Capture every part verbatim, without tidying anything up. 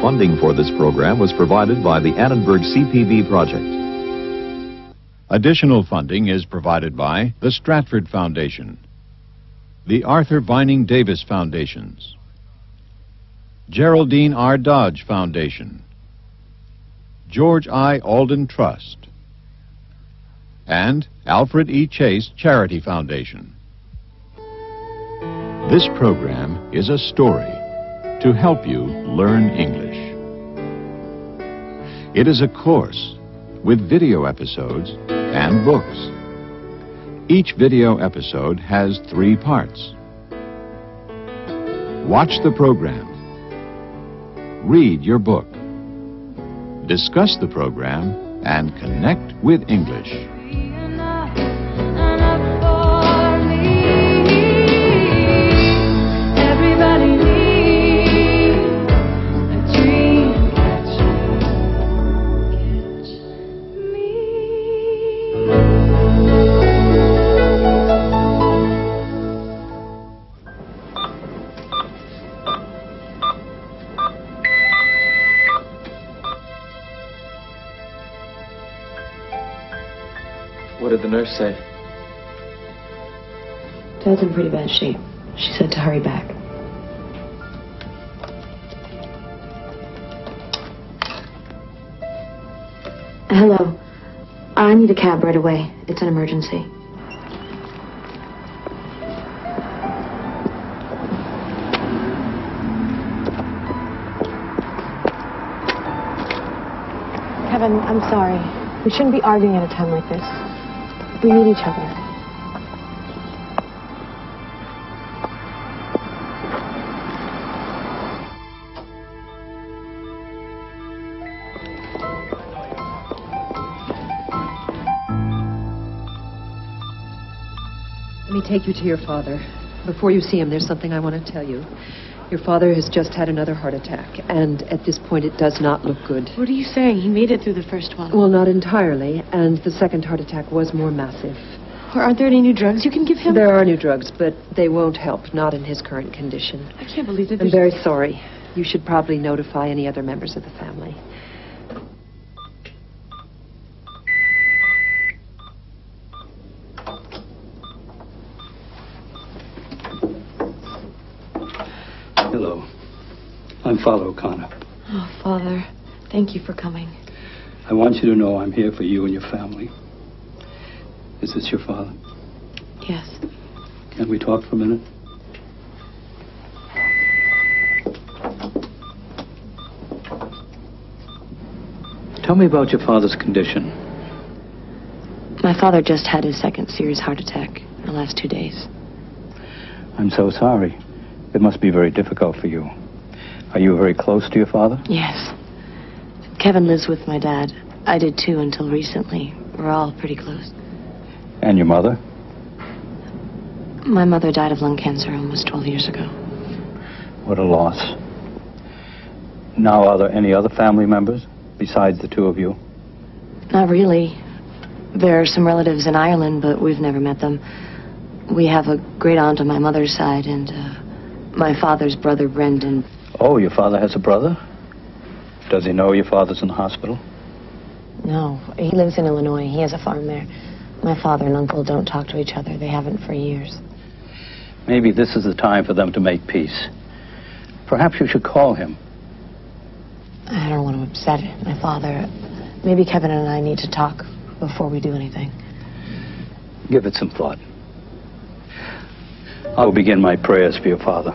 Funding for this program was provided by the Annenberg C P B project. Additional funding is provided by the Stratford Foundation, the Arthur Vining Davis Foundations, Geraldine R. Dodge Foundation, George I. Alden Trust, and Alfred E. Chase Charity Foundation. This program is a story to help you learn English. It is a course with video episodes and books. Each video episode has three parts. Watch the program. Read your book. Discuss the program and connect with English. What did the nurse say? Dad's in pretty bad shape. She said to hurry back. Hello. I need a cab right away. It's an emergency. Kevin, I'm sorry. We shouldn't be arguing at a time like this. We need each other. Let me take you to your father. Before you see him, there's something I want to tell you. Your father has just had another heart attack, and at this point it does not look good. What are you saying? He made it through the first one. Well, not entirely, and the second heart attack was more massive. Or aren't there any new drugs you can give him? There are new drugs, but they won't help, not in his current condition. I can't believe that I'm there's... very sorry. You should probably notify any other members of the family. Hello. I'm Father O'Connor. Oh, Father, thank you for coming. I want you to know I'm here for you and your family. Is this your father? Yes. Can we talk for a minute? Tell me about your father's condition. My father just had his second serious heart attack in the last two days. I'm so sorry. It must be very difficult for you. Are you very close to your father? Yes. Kevin lives with my dad. I did too until recently. We're all pretty close. And your mother? My mother died of lung cancer almost twelve years ago. What a loss. Now, are there any other family members besides the two of you? Not really. There are some relatives in Ireland, but we've never met them. We have a great aunt on my mother's side and uh, my father's brother, Brendan. Oh, your father has a brother? Does he know your father's in the hospital? No, he lives in Illinois. He has a farm there. My father and uncle don't talk to each other. They haven't for years. Maybe this is the time for them to make peace. Perhaps you should call him. I don't want to upset my father. Maybe Kevin and I need to talk before we do anything. Give it some thought. I will begin my prayers for your father.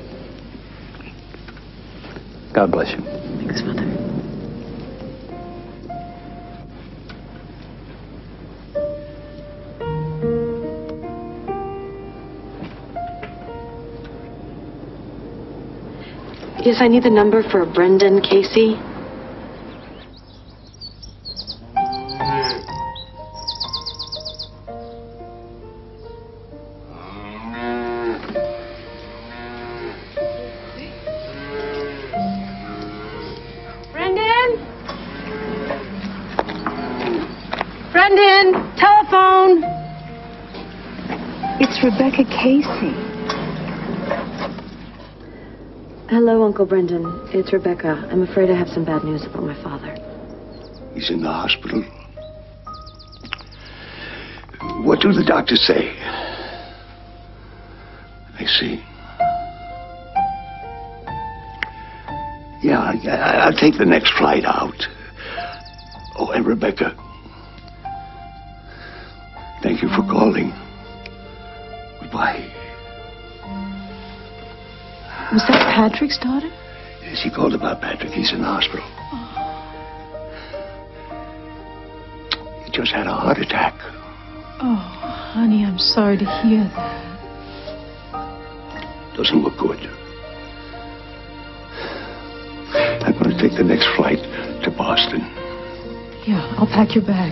God bless you. Thanks, Father. Yes, I need the number for Brendan Casey. Brendan? Brendan, telephone. It's Rebecca Casey. Hello, Uncle Brendan. It's Rebecca. I'm afraid I have some bad news about my father. He's in the hospital. What do the doctors say? I see. Yeah, I, I'll take the next flight out. Oh, and Rebecca, thank you for calling. Goodbye. Was that Patrick's daughter? Yes, he called about Patrick. He's in the hospital. He just had a heart attack. Oh, honey, I'm sorry to hear that. Doesn't look good. I'm going to take the next flight to Boston. Yeah, I'll pack your bag.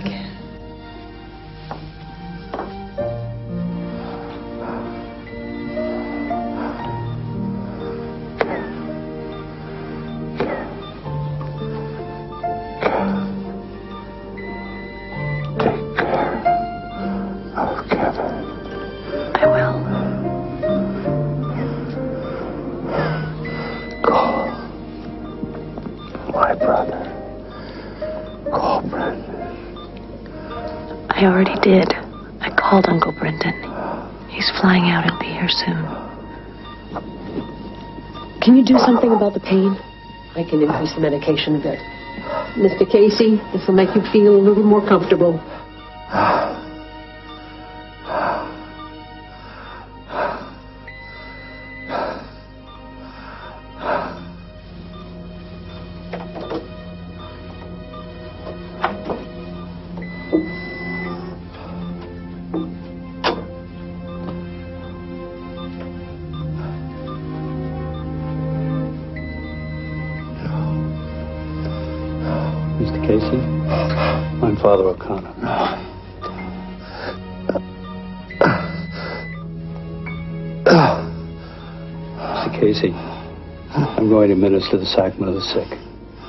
Take care of Kevin. I will. Call my brother. Call Brendan. I already did. I called Uncle Brendan. He's flying out. He'll be here soon. Can you do something about the pain? I can increase the medication a bit. Mister Casey, this will make you feel a little more comfortable. Mister Casey, I'm Father O'Connor. Mister Casey, I'm going to administer the sacrament of the sick.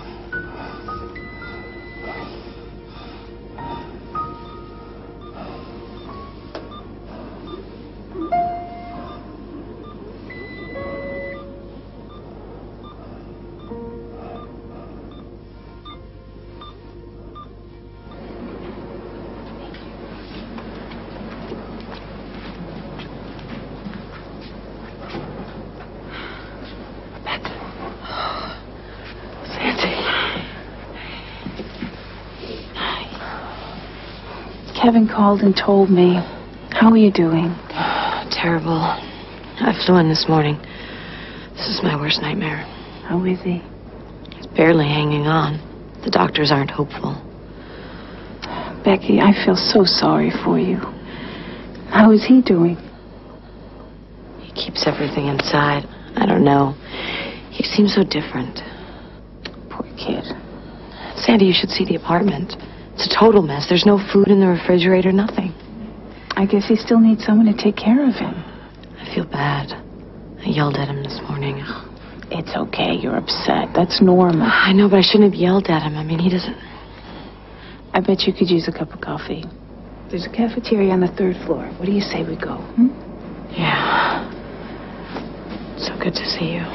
Kevin called and told me. How are you doing? Terrible. I flew in this morning. This is my worst nightmare. How is he? He's barely hanging on. The doctors aren't hopeful. Becky, I feel so sorry for you. How is he doing? He keeps everything inside. I don't know. He seems so different. Poor kid. Sandy, you should see the apartment. It's a total mess. There's no food in the refrigerator, nothing. I guess he still needs someone to take care of him. I feel bad. I yelled at him this morning. It's okay. You're upset. That's normal. I know, but I shouldn't have yelled at him. I mean, he doesn't... I bet you could use a cup of coffee. There's a cafeteria on the third floor. What do you say we go? Hmm? Yeah. So good to see you.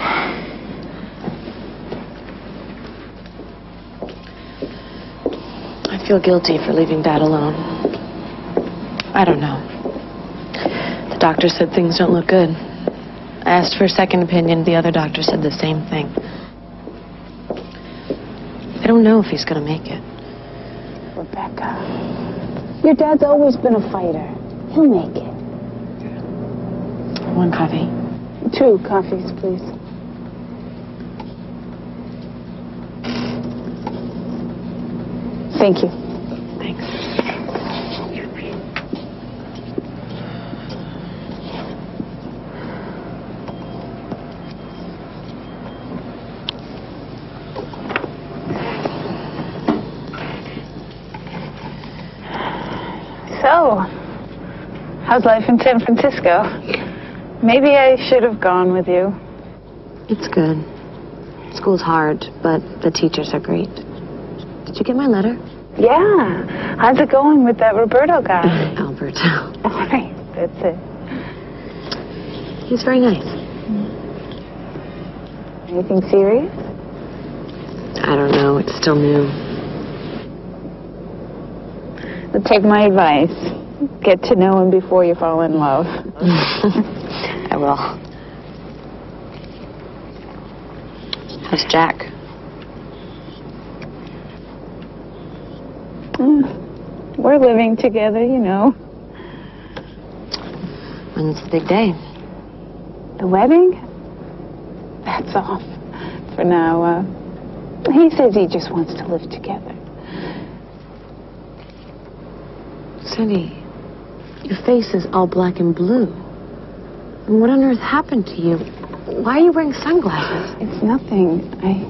I feel guilty for leaving Dad alone. I don't know. The doctor said things don't look good. I asked for a second opinion. The other doctor said the same thing. I don't know if he's going to make it. Rebecca, your dad's always been a fighter. He'll make it. One coffee. Two coffees, please. Thank you. Thanks. So, how's life in San Francisco? Maybe I should have gone with you. It's good. School's hard, but the teachers are great. Did you get my letter? Yeah. How's it going with that Roberto guy? Alberto. All right, that's it. He's very nice. Anything serious? I don't know. It's still new. But take my advice. Get to know him before you fall in love. I will. How's Jack? Mm, We're living together, you know. When's the big day? The wedding? That's off for now. Uh, he says he just wants to live together. Sandy, your face is all black and blue. And what on earth happened to you? Why are you wearing sunglasses? It's nothing. I...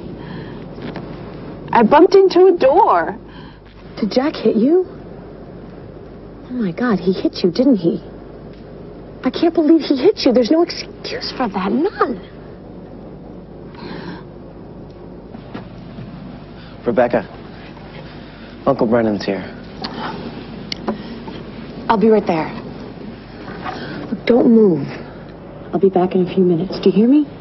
I bumped into a door. Did Jack hit you? Oh my God, he hit you, didn't he? I can't believe he hit you. There's no excuse for that. None. Rebecca, Uncle Brennan's here. I'll be right there. Look, don't move. I'll be back in a few minutes. Do you hear me?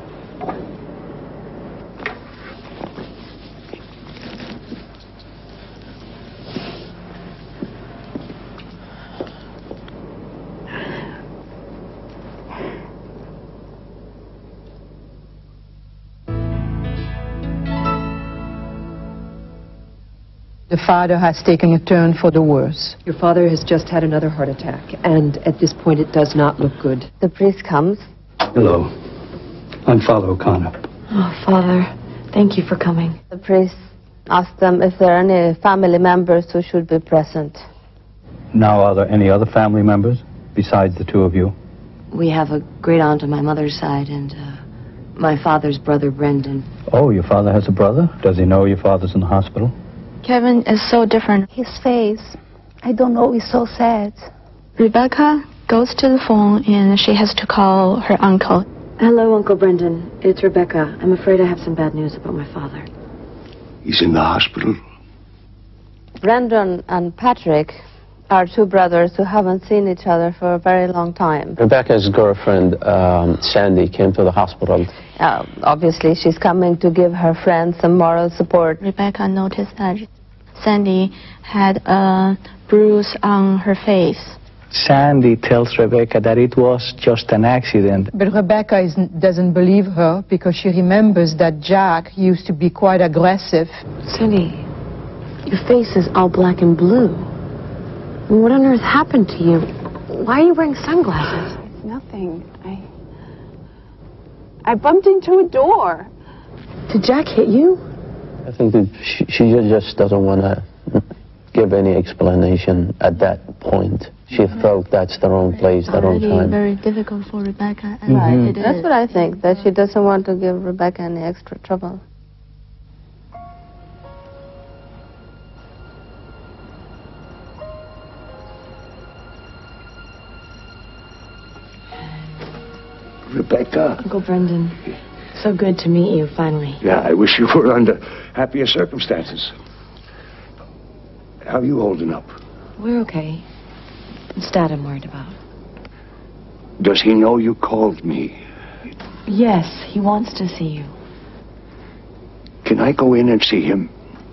The father has taken a turn for the worse. Your father has just had another heart attack, and at this point it does not look good. The priest comes. Hello. I'm Father O'Connor. Oh, Father, thank you for coming. The priest asked them if there are any family members who should be present. Now, are there any other family members besides the two of you? We have a great aunt on my mother's side, and uh, my father's brother, Brendan. Oh, your father has a brother? Does he know your father's in the hospital? Kevin is so different. His face, I don't know, is so sad. Rebecca goes to the phone and she has to call her uncle. Hello, Uncle Brendan. It's Rebecca. I'm afraid I have some bad news about my father. He's in the hospital. Brendan and Patrick are two brothers who haven't seen each other for a very long time. Rebecca's girlfriend, um, Sandy, came to the hospital. Uh, obviously, she's coming to give her friends some moral support. Rebecca noticed that Sandy had a bruise on her face. Sandy tells Rebecca that it was just an accident. But Rebecca is, doesn't believe her because she remembers that Jack used to be quite aggressive. Sandy, your face is all black and blue. What on earth happened to you? Why are you wearing sunglasses? It's nothing. I... I bumped into a door. Did Jack hit you? I think that she, she just doesn't want to give any explanation at that point. She Mm-hmm. felt that's the wrong place, the wrong Already time. very difficult for Rebecca. And Right. it That's is. what I think, that she doesn't want to give Rebecca any extra trouble. Rebecca? Uncle Brendan, so good to meet you, finally. Yeah, I wish you were under happier circumstances. How are you holding up? We're okay. It's Dad I'm worried about. Does he know you called me? Yes, he wants to see you. Can I go in and see him?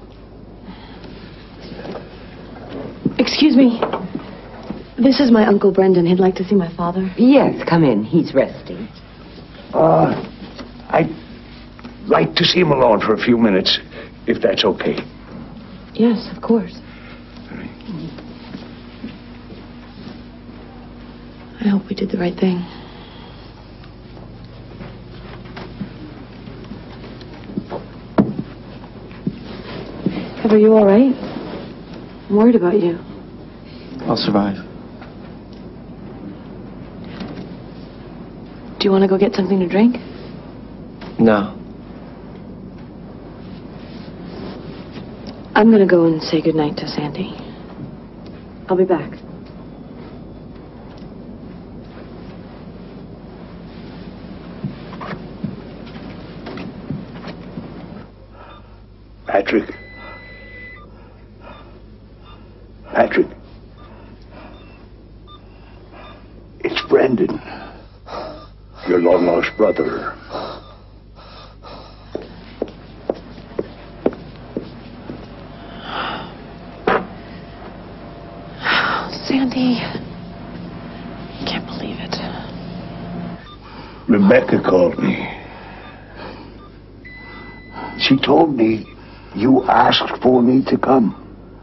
Excuse me. This is my Uncle Brendan. He'd like to see my father. Yes, come in. He's resting. Uh, I'd like to see him alone for a few minutes, if that's okay. Yes, of course. I hope we did the right thing. Kev, are you all right? I'm worried about you. I'll survive. Do you want to go get something to drink? No. I'm going to go and say goodnight to Sandy. I'll be back. Patrick. Patrick. It's Brendan. Your long-lost brother. Rebecca called me. She told me you asked for me to come.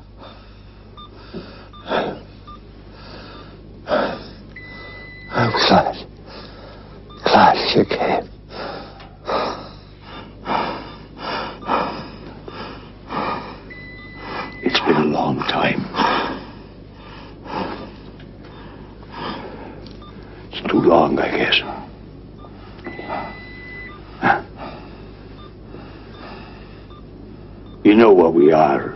I'm glad. Glad you came. It's been a long time. It's too long, I guess. Huh? You know what we are.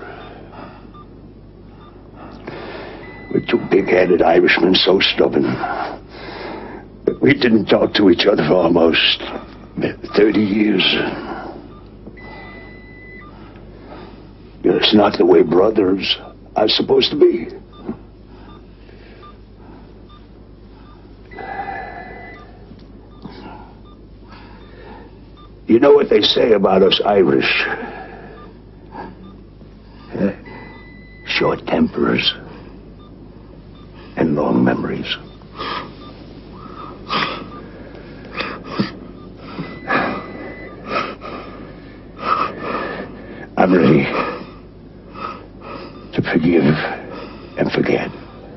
We're two big-headed Irishmen, so stubborn. But we didn't talk to each other for almost thirty years. You know, it's not the way brothers are supposed to be. You know what they say about us Irish? Eh? Short tempers and long memories. I'm ready to forgive and forget.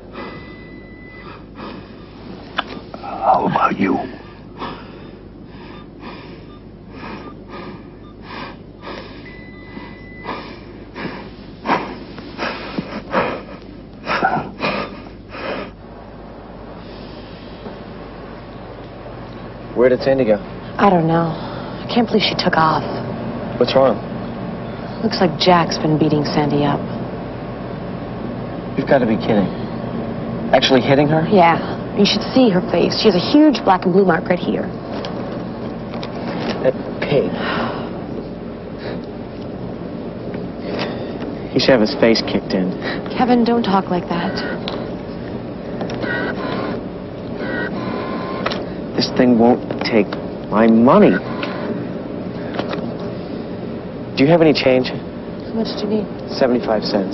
How about you? Where did Sandy go? I don't know. I can't believe she took off. What's wrong? Looks like Jack's been beating Sandy up. You've got to be kidding. Actually hitting her? Yeah. You should see her face. She has a huge black and blue mark right here. That pig. He should have his face kicked in. Kevin, don't talk like that. This thing won't take my money. Do you have any change? How much do you need? seventy-five cents.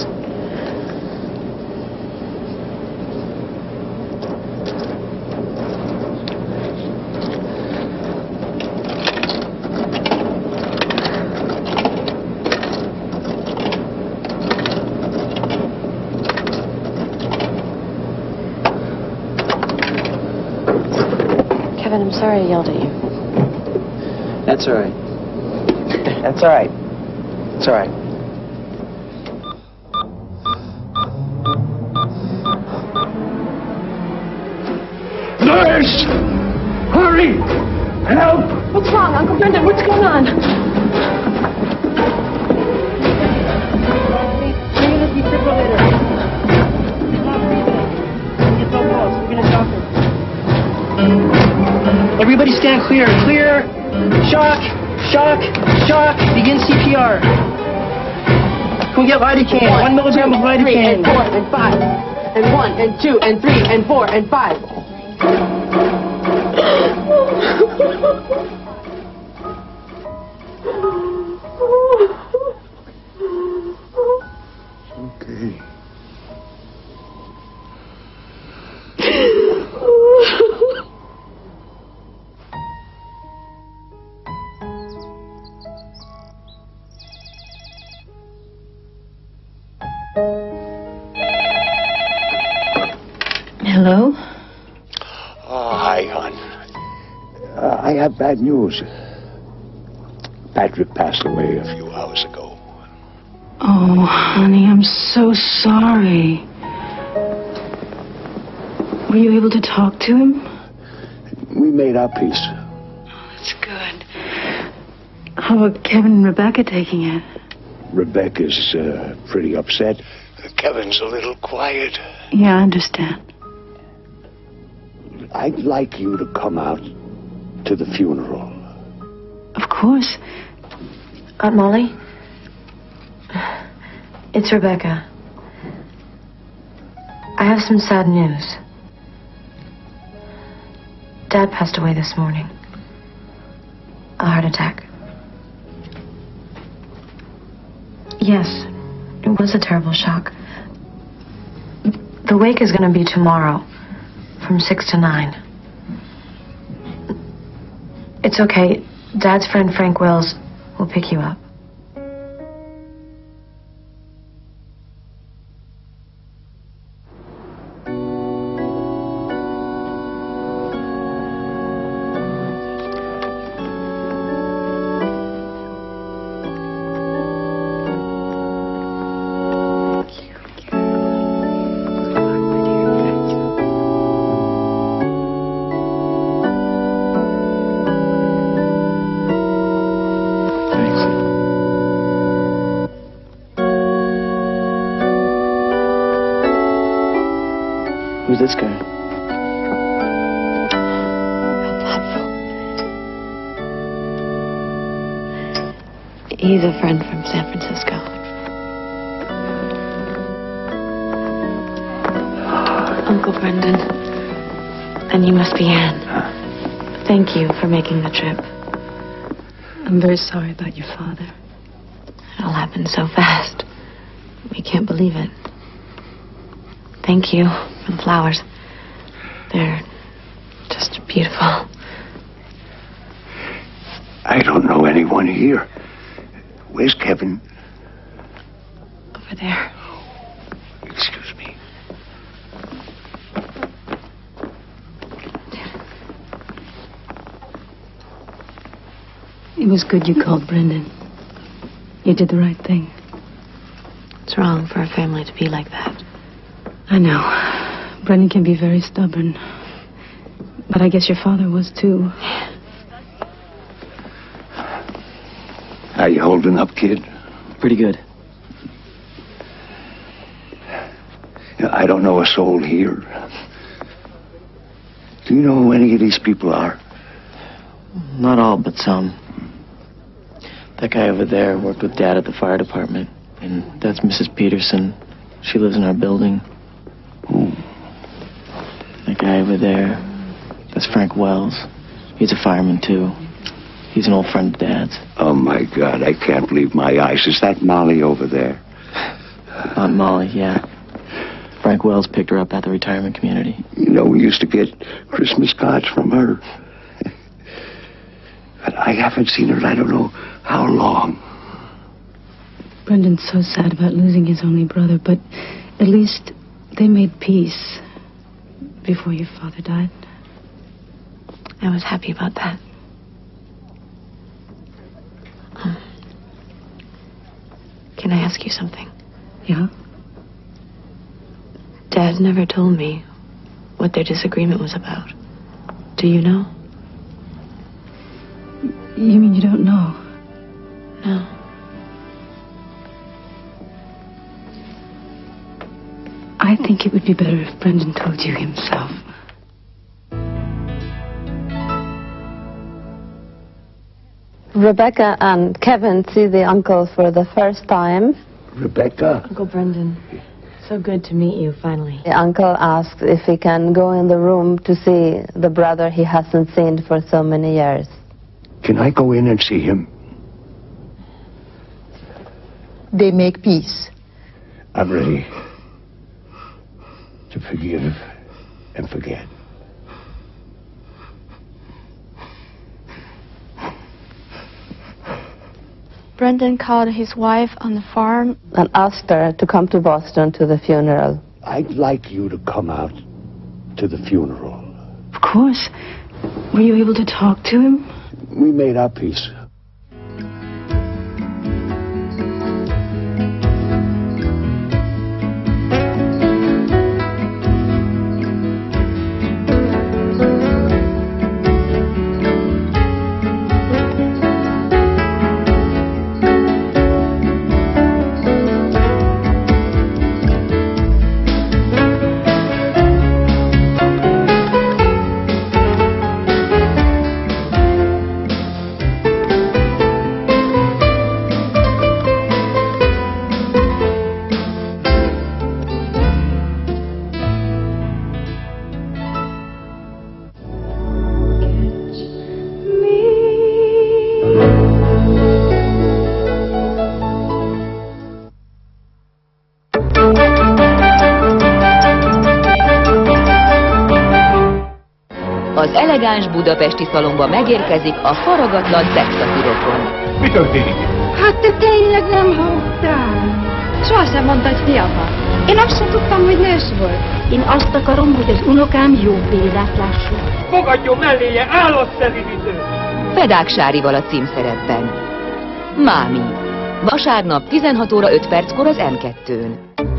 Kevin, I'm sorry I yelled at you. That's all right. That's all right. It's all right. Nurse! Hurry! Help! What's wrong, Uncle Brendan? What's going on? Bring in the defibrillator. He's not breathing. Get so close. We're gonna shock him. Everybody stand clear. Clear. Shock. Shock. Shock. Begin C P R. Can we get Lidocaine? One, one milligram two, of Lidocaine. Three, and four, and five. And one, and two, and three, and four, and five. Okay. Hello? Oh, hi, hon. Uh, I have bad news. Patrick passed away a few hours ago. Oh, honey, I'm so sorry. Were you able to talk to him? We made our peace. That's good. How are Kevin and Rebecca taking it? Rebecca's uh, pretty upset. Kevin's a little quiet. Yeah, I understand. I'd like you to come out to the funeral. Of course. Aunt Molly? It's Rebecca. I have some sad news. Dad passed away this morning. A heart attack. Yes, it was a terrible shock. The wake is going to be tomorrow, from six to nine. It's okay. Dad's friend Frank Wells will pick you up. Who's this guy? He's a friend from San Francisco. Uncle Brendan. And you must be Anne. Thank you for making the trip. I'm very sorry about your father. It all happened so fast. We can't believe it. Thank you for the flowers. They're just beautiful. I don't know anyone here. Where's Kevin? Over there. Excuse me. It was good you called Brendan. You did the right thing. It's wrong for a family to be like that. I know. Brendan can be very stubborn. But I guess your father was too. How you holding up, kid? Pretty good. I don't know a soul here. Do you know who any of these people are? Not all, but some. That guy over there worked with Dad at the fire department. And that's Missus Peterson. She lives in our building. Ooh. That guy over there, that's Frank Wells. He's a fireman, too. He's an old friend of Dad's. Oh, my God, I can't believe my eyes. Is that Molly over there? Aunt Molly, yeah. Frank Wells picked her up at the retirement community. You know, we used to get Christmas cards from her. But I haven't seen her in I don't know how long. Brendan's so sad about losing his only brother, but at least they made peace before your father died. I was happy about that. Um, can I ask you something? Yeah? Dad never told me what their disagreement was about. Do you know? You mean you don't know? No. I think it would be better if Brendan told you himself. Rebecca and Kevin see the uncle for the first time. Rebecca? Uncle Brendan, so good to meet you, finally. The uncle asks if he can go in the room to see the brother he hasn't seen for so many years. Can I go in and see him? They make peace. I'm ready to forgive and forget. Brendan called his wife on the farm and asked her to come to Boston to the funeral. I'd like you to come out to the funeral. Of course. Were you able to talk to him? We made our peace. Az elegáns budapesti szalomba megérkezik a faragatlan szexszakirokon. Mi történik? Hát te tényleg nem hallottál? Sohasem mondta, hogy fiatal. Én azt sem tudtam, hogy nős volt. Én azt akarom, hogy az unokám jó példát lásson. Fogadjon melléje állatszerűítő! Fedák Sárival a címszerepben. Mámi. Vasárnap tizenhat óra öt perckor az em kettőn.